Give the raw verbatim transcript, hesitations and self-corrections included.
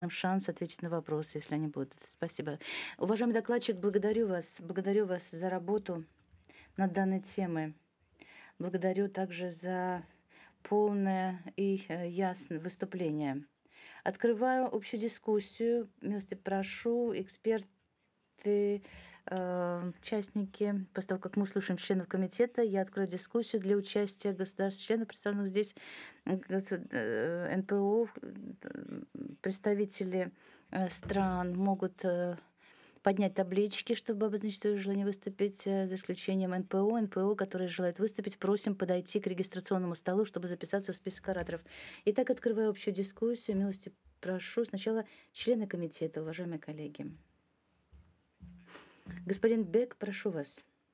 шанс ответить на вопросы, если они будут. Спасибо. Уважаемый докладчик, благодарю вас. Благодарю вас за работу над данной темой. Благодарю также за полное и э, ясное выступление. Открываю общую дискуссию. Милости прошу, эксперты, э, участники. После того, как мы слушаем членов комитета, я открою дискуссию для участия государств, членов, представленных здесь, м, госу- э, эн пэ о, э, представители э, стран могут э, поднять таблички, чтобы обозначить свое желание выступить, э, за исключением эн пэ о. эн пэ о, которые желают выступить, просим подойти к регистрационному столу, чтобы записаться в список ораторов. Итак, открываю общую дискуссию. Милости прошу. Сначала члены комитета, уважаемые коллеги. Господин Бек, прошу вас.